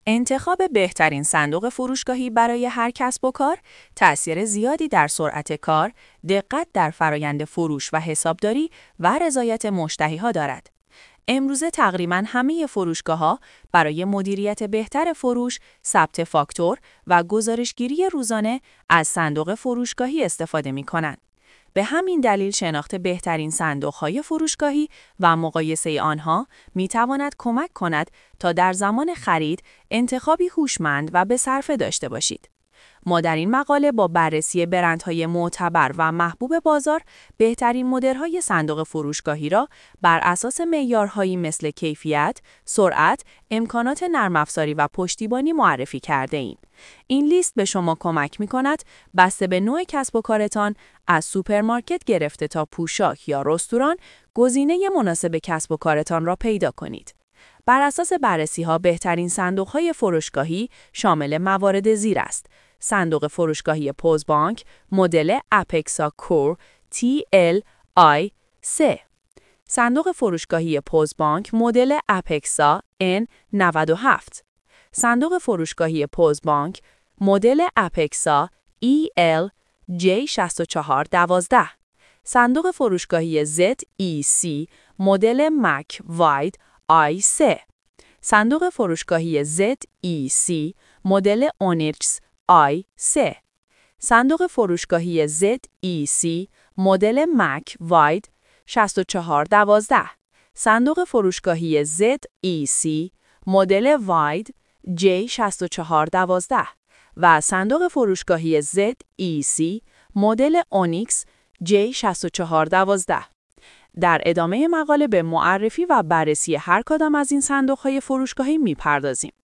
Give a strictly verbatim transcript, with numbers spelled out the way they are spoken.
انتخاب بهترین صندوق فروشگاهی برای هر کسب و کار تأثیر زیادی در سرعت کار، دقت در فرایند فروش و حسابداری و رضایت مشتری‌ها دارد. امروزه تقریباً همه فروشگاه‌ها برای مدیریت بهتر فروش، ثبت فاکتور و گزارشگیری روزانه از صندوق فروشگاهی استفاده می‌کنند. به همین دلیل شناخت بهترین صندوق‌های فروشگاهی و مقایسه آنها می‌تواند کمک کند تا در زمان خرید انتخابی هوشمند و به‌صرفه داشته باشید. ما در این مقاله با بررسی برندهای معتبر و محبوب بازار، بهترین مدل‌های صندوق فروشگاهی را بر اساس معیارهایی مثل کیفیت، سرعت، امکانات نرم افزاری و پشتیبانی معرفی کرده ایم. این لیست به شما کمک می‌کند بسته به نوع کسب و کارتان، از سوپرمارکت گرفته تا پوشاک یا رستوران، گزینه مناسب کسب و کارتان را پیدا کنید. بر اساس بررسی‌ها بهترین صندوق‌های فروشگاهی شامل موارد زیر است: صندوق فروشگاهی پوزبانک مدل اپکسا کور تی ال آی سه، صندوق فروشگاهی پوزبانک مدل اپکسا ان نود و هفت، صندوق فروشگاهی پوزبانک مدل اپکسا ای ال جی شصت و چهار دوازده، صندوق فروشگاهی زد ای سی مدل مک واید آی سه، صندوق فروشگاهی زد ای سی مدل اونیکس آی سه، صندوق فروشگاهی زد ای سی مدل مک واید شصت و چهار دوازده، صندوق فروشگاهی زد ای سی مدل واید جی شصت و چهار دوازده و صندوق فروشگاهی زد ای سی مدل اونیکس جی شصت و چهار دوازده. در ادامه مقاله به معرفی و بررسی هر کدام از این صندوق‌های فروشگاهی می‌پردازیم.